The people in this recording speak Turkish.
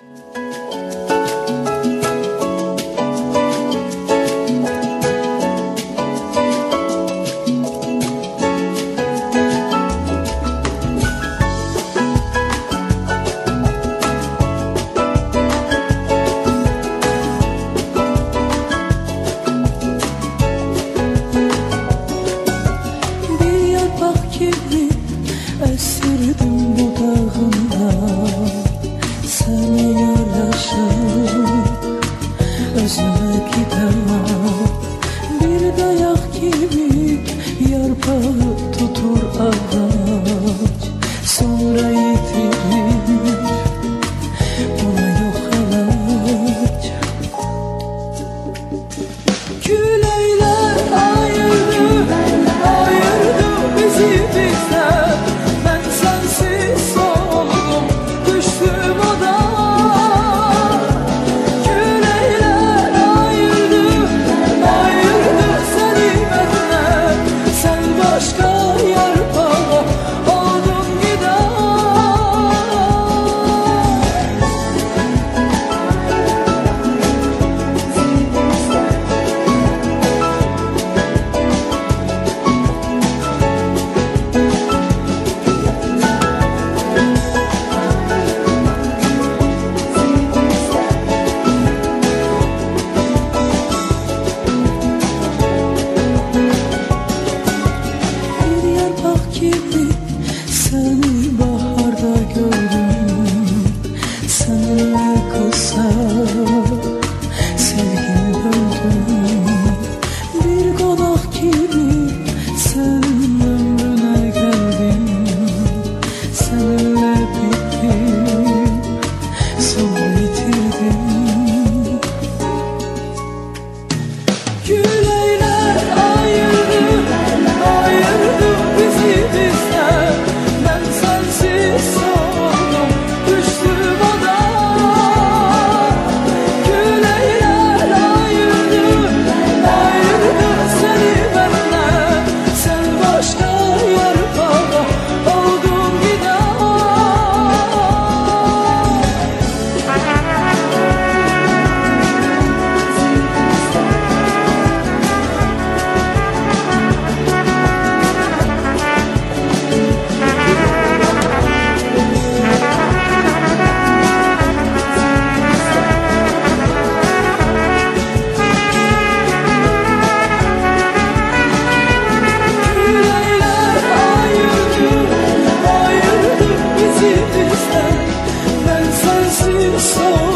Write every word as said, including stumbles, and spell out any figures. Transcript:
Esirdim bu dağında, seni yaraşıp özüme gidemem. Bir dayak gibi yarpağı tutur ağaç, sonra yitirir, buna yok ilaç. Küleyler ayırdı, ayırdı bizi bizden. Seni baharda gördüm, seninle kısa sevgimi böldüm. Bir konak gibi senin ömrüne geldim, seninle bittim, sonra yitirdim. Küleyler ayırdı, ayırdı bizi bizden. Soğudum, düştüm ona. Küleyler ayırdı, ayırdı seni benden. Sen başka yarpağa oldun gider. So